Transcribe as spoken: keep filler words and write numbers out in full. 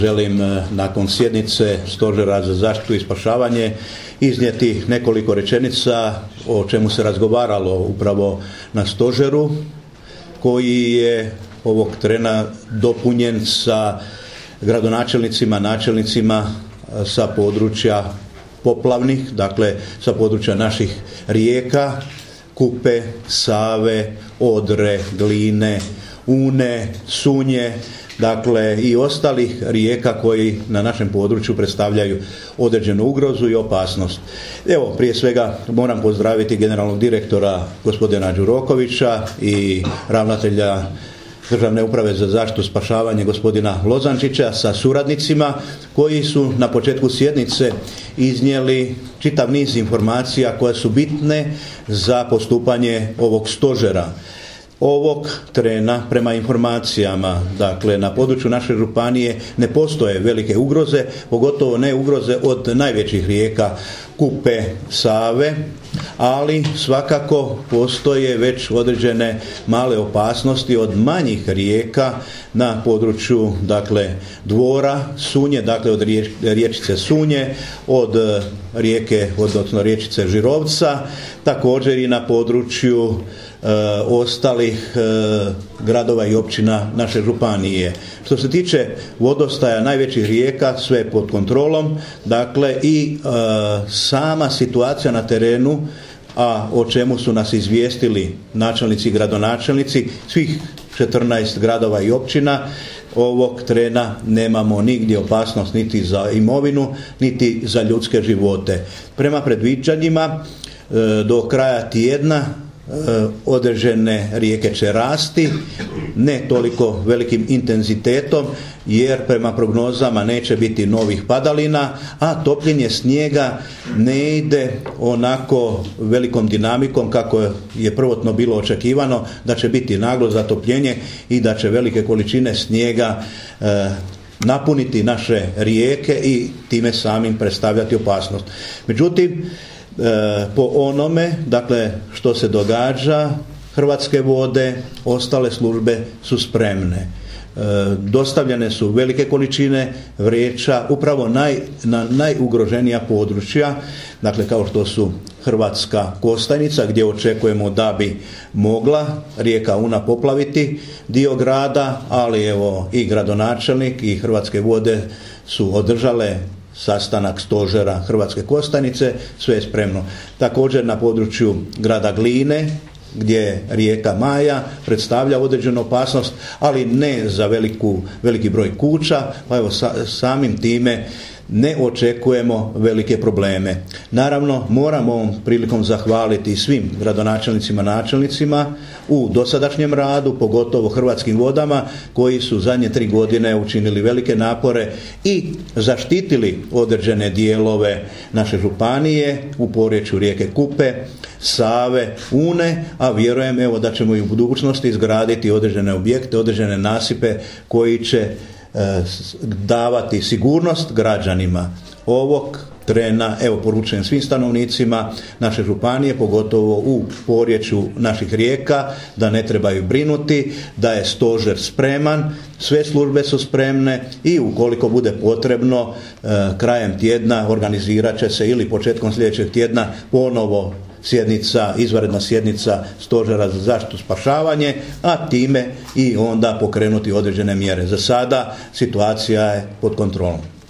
Želim nakon sjednice Stožera za zaštitu i spašavanje iznijeti nekoliko rečenica o čemu se razgovaralo upravo na stožeru, koji je ovog trena dopunjen sa gradonačelnicima, načelnicima sa područja poplavnih, dakle sa područja naših rijeka, Kupe, Save, Odre, Gline, Une, Sunje, dakle i ostalih rijeka koji na našem području predstavljaju određenu ugrozu i opasnost. Evo, prije svega moram pozdraviti generalnog direktora gospodina Đurokovića i ravnatelja Državne uprave za zaštitu i spašavanje gospodina Lozančića sa suradnicima koji su na početku sjednice iznijeli čitav niz informacija koje su bitne za postupanje ovog stožera. Ovog trena, prema informacijama, dakle na području naše županije ne postoje velike ugroze, pogotovo ne ugroze od najvećih rijeka Kupe, Save, ali svakako postoje već određene male opasnosti od manjih rijeka na području, dakle, Dvora, Sunje, dakle od riječice Sunje, od rijeke, odnosno riječice Žirovca, također i na području e, ostalih e, gradova i općina naše županije. Što se tiče vodostaja najvećih rijeka, sve je pod kontrolom, dakle i e, sama situacija na terenu, a o čemu su nas izvijestili načelnici i gradonačelnici svih četrnaest gradova i općina, ovog trena nemamo nigdje opasnost niti za imovinu, niti za ljudske živote. Prema predviđanjima do kraja tjedna određene rijeke će rasti, ne toliko velikim intenzitetom, jer prema prognozama neće biti novih padalina, a topljenje snijega ne ide onako velikom dinamikom kako je prvotno bilo očekivano, da će biti naglo zatopljenje i da će velike količine snijega e, napuniti naše rijeke i time samim predstavljati opasnost. Međutim, E, po onome, dakle, što se događa, Hrvatske vode, ostale službe su spremne. E, dostavljene su velike količine vreća upravo naj, na najugroženija područja, dakle kao što su Hrvatska Kostajnica, gdje očekujemo da bi mogla rijeka Una poplaviti dio grada, ali evo i gradonačelnik i Hrvatske vode su održale sastanak stožera Hrvatske Kostajnice, sve je spremno. Također na području grada Gline, gdje rijeka Maja predstavlja određenu opasnost, ali ne za veliku, veliki broj kuća, pa evo sa, samim time ne očekujemo velike probleme. Naravno, moramo ovom prilikom zahvaliti svim gradonačelnicima, načelnicima u dosadašnjem radu, pogotovo Hrvatskim vodama, koji su zadnje tri godine učinili velike napore i zaštitili određene dijelove naše županije u porječju rijeke Kupe, Save, Une, a vjerujem evo da ćemo i u budućnosti izgraditi određene objekte, određene nasipe koji će davati sigurnost građanima. Ovog trena, evo, poručujem svim stanovnicima naše županije, pogotovo u porječju naših rijeka, da ne trebaju brinuti, da je stožer spreman, sve službe su spremne i ukoliko bude potrebno, krajem tjedna organizirat će se ili početkom sljedećeg tjedna ponovo sjednica, izvanredna sjednica Stožera za zaštitu i spašavanje, a time i onda pokrenuti određene mjere. Za sada situacija je pod kontrolom.